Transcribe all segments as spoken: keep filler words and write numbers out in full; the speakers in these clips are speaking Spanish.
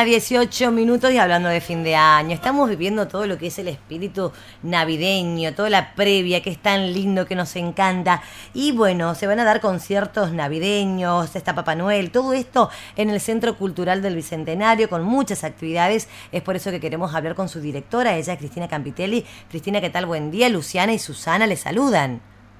dieciocho minutos y hablando de fin de año, estamos viviendo todo lo que es el espíritu navideño, toda la previa que es tan lindo, que nos encanta. Y bueno, se van a dar conciertos navideños, está Papá Noel, todo esto en el Centro Cultural del Bicentenario con muchas actividades. Es por eso que queremos hablar con su directora, ella es Cristina Campitelli. Cristina, ¿qué tal? Buen día. Luciana y Susana le saludan.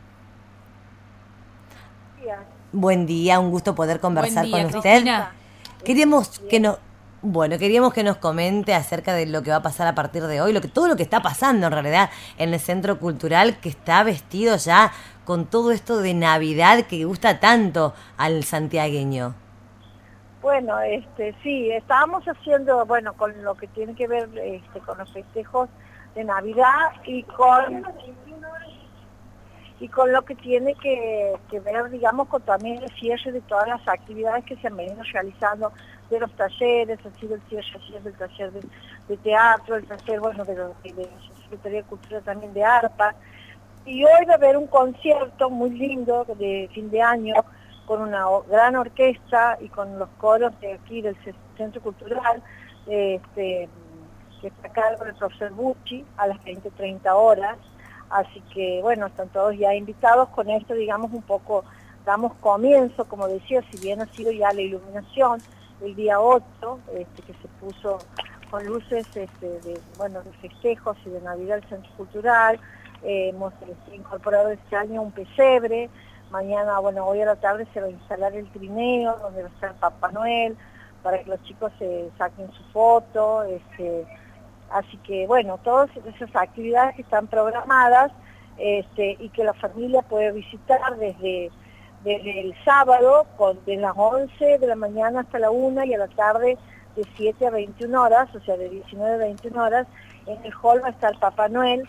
Buen día, un gusto poder conversar Buen día, con usted. Cristina. Queríamos que nos, bueno, queríamos que nos comente acerca de lo que va a pasar a partir de hoy, lo que todo lo que está pasando en realidad en el Centro Cultural, que está vestido ya con todo esto de Navidad que gusta tanto al santiagueño. Bueno, este, sí, estábamos haciendo, bueno, con lo que tiene que ver este, con los festejos de Navidad y con y con lo que tiene que, que ver, digamos, con también el cierre de todas las actividades que se han venido realizando, de los talleres, ha sido el cierre ayer del taller de, de teatro, el taller, bueno, de, lo, de la Secretaría de Cultura también de ARPA, y hoy va a haber un concierto muy lindo de fin de año, con una gran orquesta y con los coros de aquí del Centro Cultural, este, que está a cargo del profesor Bucci, a las veinte treinta horas. Así que, bueno, están todos ya invitados. Con esto, digamos, un poco damos comienzo, como decía, si bien ha sido ya la iluminación el día ocho, este, que se puso con luces este, de, bueno, de festejos y de Navidad al Centro Cultural. Eh, hemos este, incorporado este año un pesebre. Mañana, bueno, hoy a la tarde se va a instalar el trineo, donde va a estar Papá Noel, para que los chicos se saquen su foto. Este, Así que, bueno, todas esas actividades que están programadas este, y que la familia puede visitar desde, desde el sábado, con, de las once de la mañana hasta la una y a la tarde de siete a veintiuna horas, o sea, de diecinueve a veintiuna horas, en el hall va a estar Papá Noel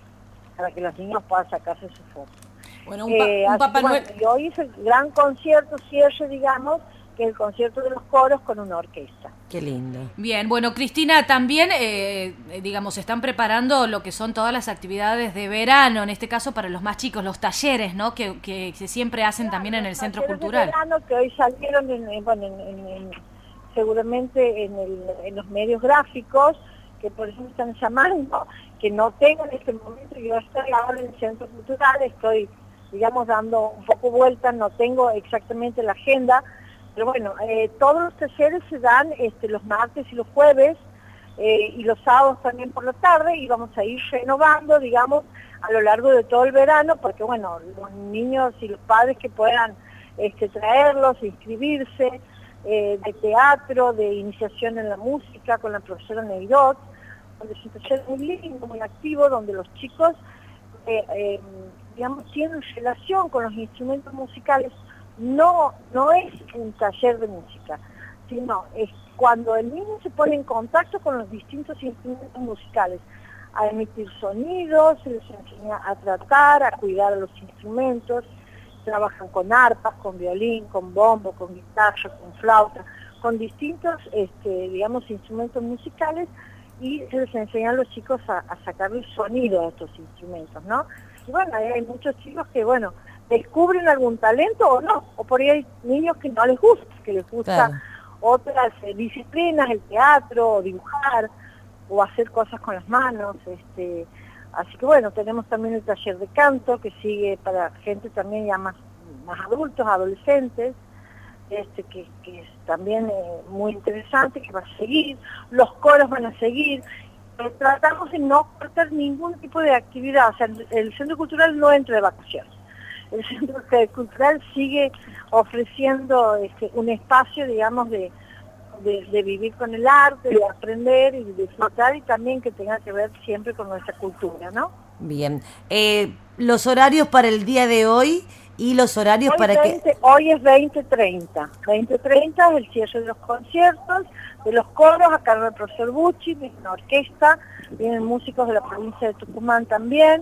para que los niños puedan sacarse su foto. Bueno, un, pa eh, un Papá que, Noel... Bueno, y hoy es el gran concierto, cierre, digamos, que es el concierto de los coros con una orquesta. Qué lindo. Bien, bueno, Cristina, también, eh, digamos, están preparando lo que son todas las actividades de verano, en este caso para los más chicos, los talleres, ¿no? Que, que, que siempre hacen claro, también en el Centro Cultural. De verano que hoy salieron, en, en, bueno, en, en, en, seguramente en, el, en los medios gráficos, que por eso me están llamando, que no tengo en este momento, yo estoy ahora en el Centro Cultural, estoy, digamos, dando un poco vueltas, no tengo exactamente la agenda. Pero bueno, eh, todos los talleres se dan este, los martes y los jueves eh, y los sábados también por la tarde y vamos a ir renovando, digamos, a lo largo de todo el verano, porque bueno, los niños y los padres que puedan este, traerlos, inscribirse, eh, de teatro, de iniciación en la música con la profesora Neirot, donde es un taller muy lindo, muy activo, donde los chicos, eh, eh, digamos, tienen relación con los instrumentos musicales. No, no es un taller de música, sino es cuando el niño se pone en contacto con los distintos instrumentos musicales, a emitir sonidos, se les enseña a tratar, a cuidar a los instrumentos, trabajan con arpas, con violín, con bombo, con guitarra, con flauta, con distintos, este, digamos, instrumentos musicales y se les enseña a los chicos a, a sacarle sonido a estos instrumentos, ¿no? Y bueno, hay muchos chicos que, bueno, descubren algún talento o no, o por ahí hay niños que no les gusta, que les gusta claro. otras eh, disciplinas, el teatro, o dibujar, o hacer cosas con las manos, este, así que bueno, tenemos también el taller de canto, que sigue para gente también ya más, más adultos, adolescentes, este, que, que es también eh, muy interesante, que va a seguir, los coros van a seguir. Pero tratamos de no cortar ningún tipo de actividad, o sea, el Centro Cultural no entra de vacaciones. El Centro Cultural sigue ofreciendo este, un espacio, digamos, de, de, de vivir con el arte, de aprender y de disfrutar y también que tenga que ver siempre con nuestra cultura, ¿no? Bien. Eh, los horarios para el día de hoy y los horarios hoy para veinte, que... Hoy es veinte treinta. veinte treinta es el cierre de los conciertos, de los coros, a cargo del profesor Bucci, de una orquesta, vienen músicos de la provincia de Tucumán también.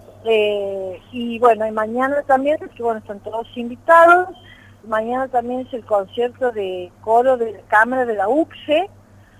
Eh, y bueno, y mañana también, que bueno, están todos invitados, mañana también es el concierto de coro de la Cámara de la U C S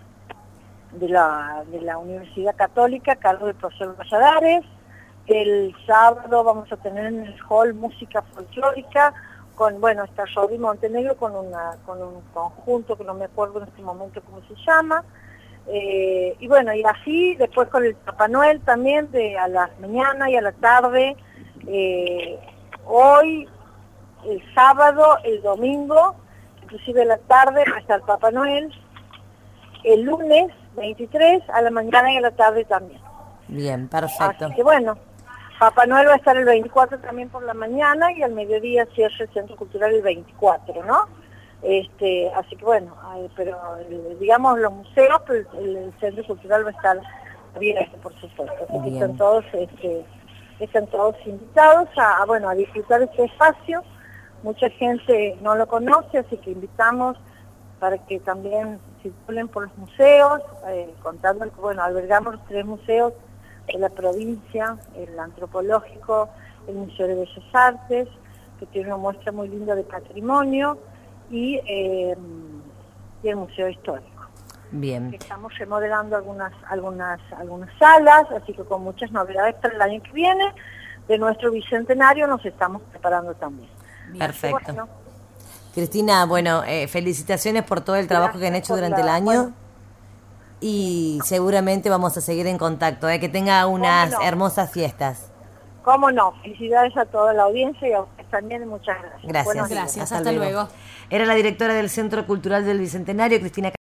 E, de la, de la Universidad Católica, a cargo del profesor Valladares. El sábado vamos a tener en el hall música folclórica con, bueno, está Rodri Montenegro con, una, con un conjunto que no me acuerdo en este momento cómo se llama, eh, y bueno, y así después con el Papá Noel también, de a la mañana y a la tarde, eh, hoy, el sábado, el domingo, inclusive a la tarde va a estar Papá Noel, el lunes veintitrés a la mañana y a la tarde también. Bien, perfecto. Así que bueno, Papá Noel va a estar el veinticuatro también por la mañana y al mediodía cierra el Centro Cultural el veinticuatro, ¿no? Este, así que bueno, eh, pero el, digamos los museos, pues, el, el Centro Cultural va a estar abierto, por supuesto. Así que están todos, este, están todos invitados a, a, bueno, a disfrutar este espacio. Mucha gente no lo conoce, así que invitamos para que también circulen por los museos, eh, contando que, bueno, albergamos los tres museos de la provincia, el antropológico, el Museo de Bellas Artes, que tiene una muestra muy linda de patrimonio, y, eh, y el Museo Histórico. Bien. Estamos remodelando algunas, algunas, algunas salas, así que con muchas novedades para el año que viene. De nuestro bicentenario nos estamos preparando también. Perfecto. Bueno, Cristina, bueno, eh, felicitaciones por todo el trabajo que han hecho durante la, el año. Bueno, y seguramente vamos a seguir en contacto, ¿eh? Que tenga unas no? hermosas fiestas. Cómo no, felicidades a toda la audiencia y a ustedes también, muchas gracias. Gracias. Gracias, Hasta hasta luego. luego. Era la directora del Centro Cultural del Bicentenario, Cristina